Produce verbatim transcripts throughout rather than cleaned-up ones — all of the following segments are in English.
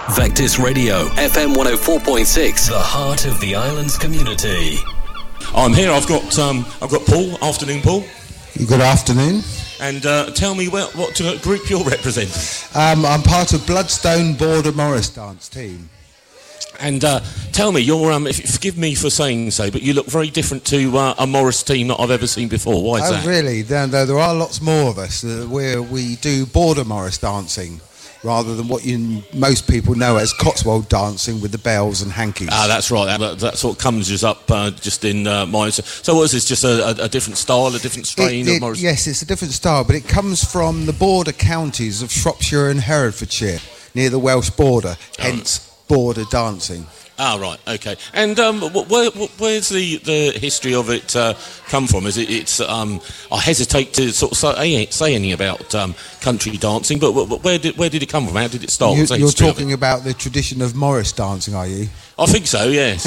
Vectis Radio, F M one oh four point six, the heart of the island's community. I'm here. I've got um, I've got Paul. Afternoon, Paul. Good afternoon. And uh, tell me what, what group you're representing. Um, I'm part of Bloodstone Border Morris dance team. And uh, tell me, you're um, if, forgive me for saying so, but you look very different to uh, a Morris team that I've ever seen before. Why is oh, that? Oh, really? There, there, there are lots more of us. Uh, where we do border Morris dancing, rather than what you most people know as Cotswold dancing with the bells and hankies. Ah, that's right. That, that sort of comes just up uh, just in uh, my... So what is this, just a, a, a different style, a different strain it, it, of Morris? Yes, it's a different style, but it comes from the border counties of Shropshire and Herefordshire, near the Welsh border, hence oh. border dancing. Ah, right, okay. And um, where, where's the, the history of it uh, come from? Is it? It's um, I hesitate to sort of say, say anything about um, country dancing, but where did where did it come from? How did it start? You, you're talking about the tradition of Morris dancing, are you? I think so, yes.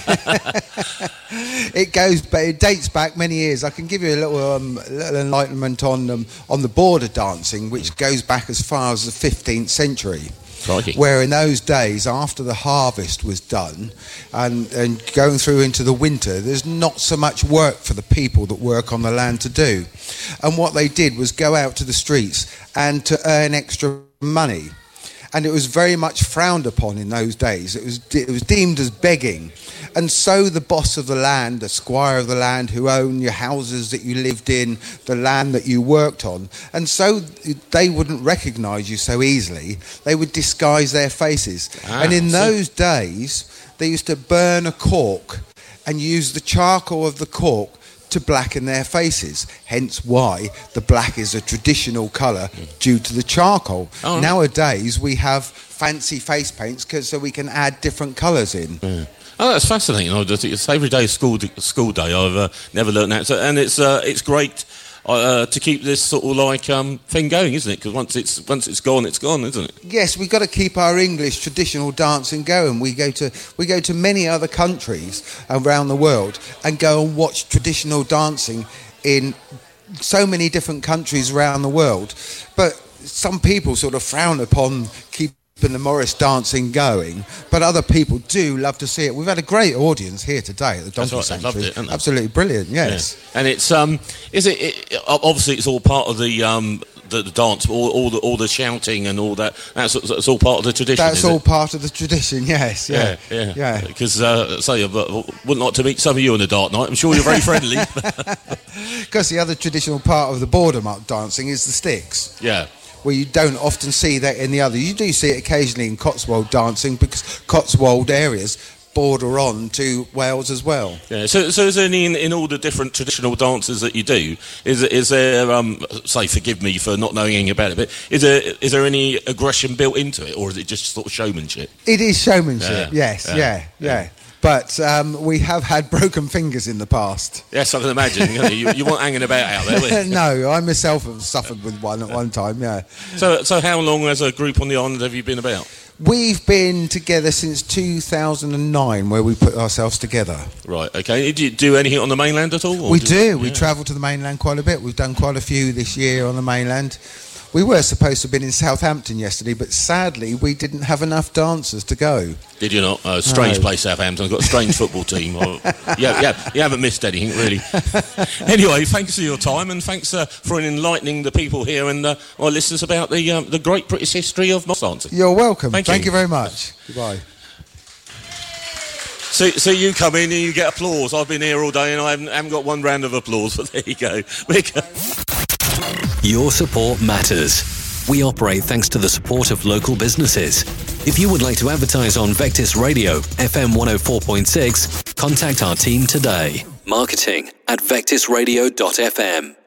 It goes, but it dates back many years. I can give you a little, um, little enlightenment on um, on the border dancing, which goes back as far as the fifteenth century. Crikey. Where in those days, after the harvest was done and, and going through into the winter, there's not so much work for the people that work on the land to do. And what they did was go out to the streets and to earn extra money. And it was very much frowned upon in those days. It was it was deemed as begging. And so the boss of the land, the squire of the land who owned your houses that you lived in, the land that you worked on, and so they wouldn't recognise you so easily. They would disguise their faces. Ah, and in those days, they used to burn a cork and use the charcoal of the cork to blacken their faces, hence why the black is a traditional colour due to the charcoal. Oh, nowadays we have fancy face paints cause, so we can add different colours in. Yeah. Oh, that's fascinating. It's every day school school day. I've uh, never learnt that, so, and it's uh, it's great uh, to keep this sort of like um, thing going, isn't it? Because once it's once it's gone, it's gone, isn't it? Yes, we've got to keep our English traditional dancing going. We go to we go to many other countries around the world and go and watch traditional dancing in so many different countries around the world. But some people sort of frown upon keeping the Morris dancing going, but other people do love to see it. We've had a great audience here today at the Donkey right, Sanctuary. Loved it, absolutely brilliant, yes. Yeah. And it's um, is it, it? Obviously, it's all part of the um, the, the dance, all, all the all the shouting and all that. That's, that's all part of the tradition. That's all it? part of the tradition. Yes, yeah, yeah, yeah. Because yeah. uh, say, I wouldn't like to meet some of you on a dark night. I'm sure you're very friendly. Because the other traditional part of the border dancing is the sticks. Yeah. Where you don't often see that in the other. You do see it occasionally in Cotswold dancing because Cotswold areas border on to Wales as well. Yeah. So, so is there any in, in all the different traditional dances that you do? Is is there um, say, forgive me for not knowing anything about it, but is there is there any aggression built into it, or is it just sort of showmanship? It is showmanship. Yeah. Yes. Yeah. Yeah. yeah. yeah. But um, we have had broken fingers in the past. Yes, I can imagine. you, you weren't hanging about out there. No, I myself have suffered with one at one time, yeah. So so how long as a group on the island have you been about? We've been together since two thousand nine, where we put ourselves together. Right, okay. Do you do anything on the mainland at all? We do. do. We yeah. travel to the mainland quite a bit. We've done quite a few this year on the mainland. We were supposed to have been in Southampton yesterday, but sadly we didn't have enough dancers to go. Did you not? Uh, strange no. place, Southampton. Got a strange football team. yeah, yeah, you haven't missed anything, really. Anyway, thanks for your time, and thanks uh, for enlightening the people here and uh, our listeners about the um, the great British history of Morris dancing. You're welcome. Thank, Thank you. you very much. Goodbye. So, so you come in and you get applause. I've been here all day and I haven't, haven't got one round of applause, but there you go. Your support matters. We operate thanks to the support of local businesses. If you would like to advertise on Vectis Radio, F M one oh four point six, contact our team today. Marketing at vectis radio dot f m.